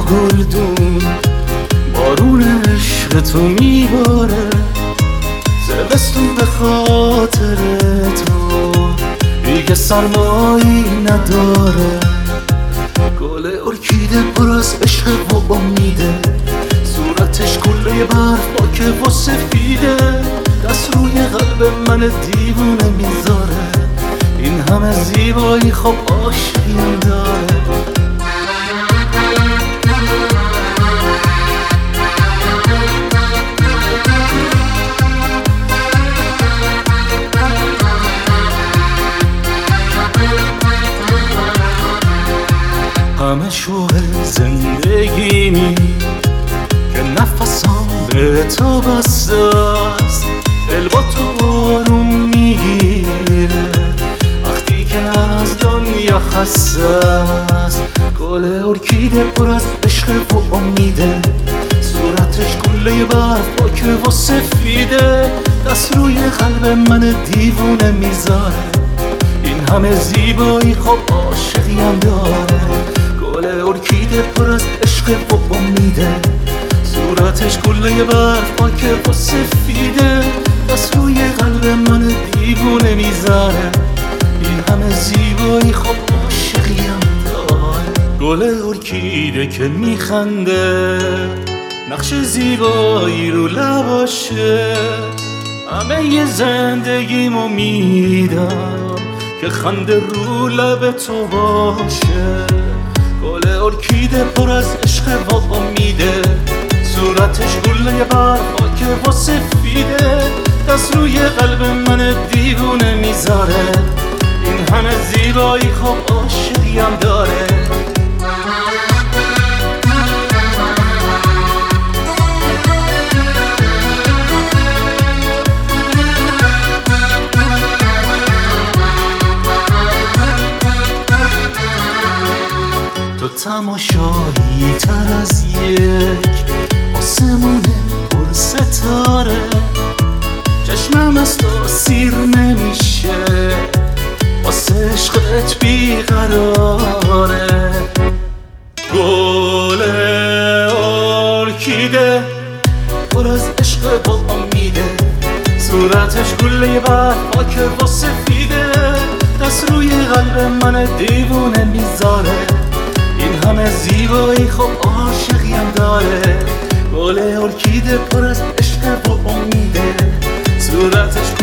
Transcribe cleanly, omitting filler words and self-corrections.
گلدون بارون عشق تو میباره، زمستون به خاطر تو دیگه سرمایی نداره. گل ارکیده پر از عشق و امیده، صورتش کله برف پاکه و سفیده، دست روی قلب من دیوونه میذاره. این همه زیبایی خب عاشقیم داره. همه شوه زندگیمی که نفسم به تو بسته است، دل با تو آروم میگیره وقتی که از دنیا خسته است. گل ارکیده پر از عشق و امیده، صورتش کله برف پاکه و سفیده، دست روی قلب من دیوونه میذاره. این همه زیبایی خب عاشقیم داره. گل ارکیده پر از عشق و امیده، صورتش کله برف پاکه و سفیده، دست روی قلب من دیوونه میذاره. این همه زیبایی خب عاشقیم داره. گل ارکیده که میخنده، نقش زیبایی رو لباشه، همه ی زندگیمو میدم که خنده رو لب تو باشه. گل ارکیده پر از عشق و امیده، صورتش گله برف پاکه و سفیده، دست روی قلب من دیوونه میذاره. این همه زیبایی خب عاشقیم داره. تو تماشایی تر از یک آسمون پر ستاره، چشمم از تو سیر نمیشه، واسه عشقت بیقراره. گل ارکیده پر از عشق و امیده، صورتش گله برف پاکه و سفیده، دست روی قلب من دیوونه میذاره. این همه زیبایی خب عاشقیم داره. گل ارکیده پر از عشق و امیده، صورتش